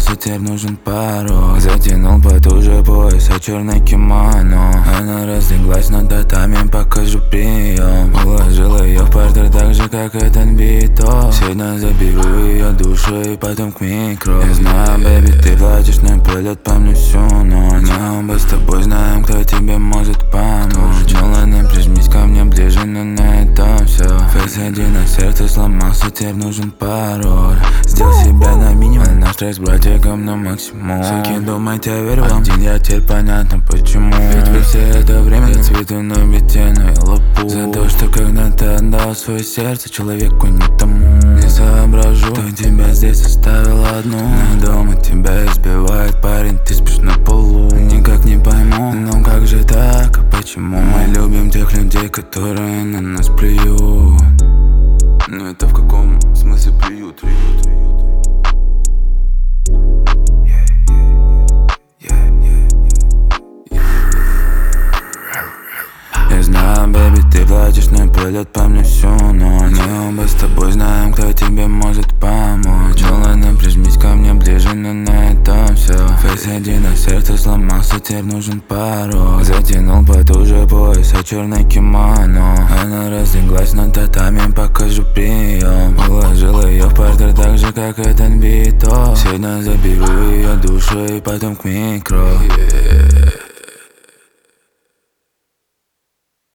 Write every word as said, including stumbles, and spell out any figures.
сломался, теперь нужен пароль. Затянул потуже пояс, а черное кимоно. Она разлеглась на татами, покажу прием. Уложила ее в портрет так же, как этот биток. Сегодня заберу ее душу и потом к микро. Я знаю, бэби, ты плачешь, но полет помню всю ночь. Мы оба с тобой знаем, кто тебе может помочь. Мелаnin, прижмись ко мне ближе, но на этом все. Фейс один, на сердце сломался, теперь нужен пароль. Сделал себя на минимум, наш трек с братиком на максимум. Суки, думайте, я верю вам. Один я теперь понятно почему. Ведь вы все это время я цвету на бите, но я лопу. За то, что когда-то отдал свое сердце человеку не тому. Не соображу, кто тебя здесь оставил одну. Но дома тебя избивает парень, ты спишь на полу. Никак не пойму, но как же так, а почему? Мы любим тех людей, которые на нас плюют. Но это в каком смысле плюют? Я знаю, бэби, ты плачешь, но полет помню всю ночь. Мы оба с тобой знаем, кто тебе может помочь. Мелаnin, прижмись ко мне ближе, но на этом все. Фейс один, а сердце сломался, теперь нужен пароль. Затянул потуже пояс, а черное кимоно. Она разлеглась на татами, покажу прием. Уложила ее в портрет так же, как этот биток. Сегодня заберу ее душу и потом к микро. Yeah.